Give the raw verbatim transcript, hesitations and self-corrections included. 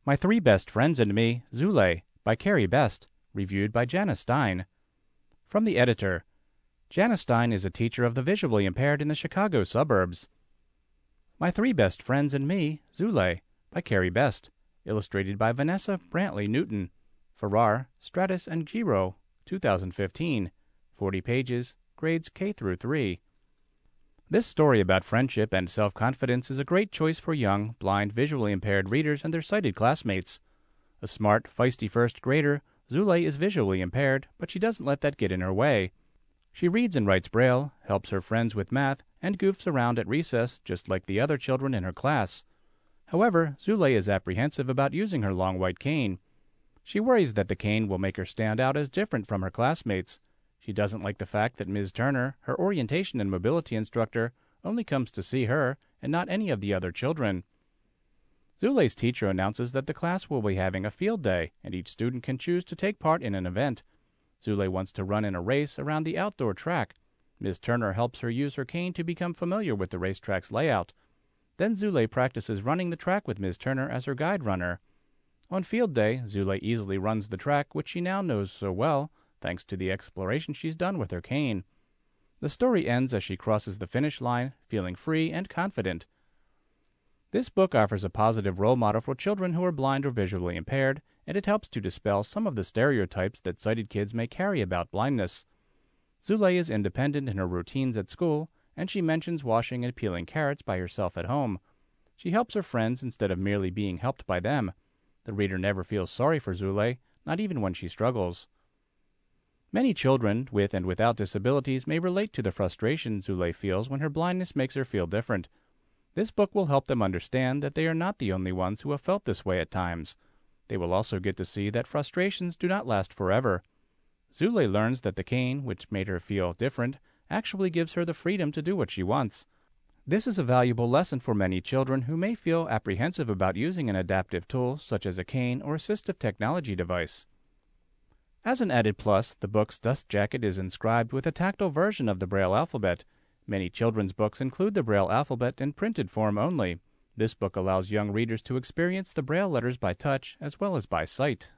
My Three Best Friends and Me, Zule, by Carrie Best, reviewed by Jana Stein. From the editor. Jana Stein is a teacher of the visually impaired in the Chicago suburbs. My Three Best Friends and Me, Zule, by Carrie Best, illustrated by Vanessa Brantley Newton. Farrar, Stratus and Giro, two thousand fifteen. forty pages, grades K through three. This story about friendship and self-confidence is a great choice for young, blind, visually impaired readers and their sighted classmates. A smart, feisty first grader, Zule is visually impaired, but she doesn't let that get in her way. She reads and writes Braille, helps her friends with math, and goofs around at recess just like the other children in her class. However, Zule is apprehensive about using her long white cane. She worries that the cane will make her stand out as different from her classmates. She doesn't like the fact that Miz Turner, her orientation and mobility instructor, only comes to see her and not any of the other children. Zule's teacher announces that the class will be having a field day, and each student can choose to take part in an event. Zule wants to run in a race around the outdoor track. Miz Turner helps her use her cane to become familiar with the racetrack's layout. Then Zule practices running the track with Miz Turner as her guide runner. On field day, Zule easily runs the track, which she now knows so well, thanks to the exploration she's done with her cane. The story ends as she crosses the finish line, feeling free and confident. This book offers a positive role model for children who are blind or visually impaired, and it helps to dispel some of the stereotypes that sighted kids may carry about blindness. Zule is independent in her routines at school, and she mentions washing and peeling carrots by herself at home. She helps her friends instead of merely being helped by them. The reader never feels sorry for Zule, not even when she struggles. Many children, with and without disabilities, may relate to the frustration Zule feels when her blindness makes her feel different. This book will help them understand that they are not the only ones who have felt this way at times. They will also get to see that frustrations do not last forever. Zule learns that the cane, which made her feel different, actually gives her the freedom to do what she wants. This is a valuable lesson for many children who may feel apprehensive about using an adaptive tool such as a cane or assistive technology device. As an added plus, the book's dust jacket is inscribed with a tactile version of the Braille alphabet. Many children's books include the Braille alphabet in printed form only. This book allows young readers to experience the Braille letters by touch as well as by sight.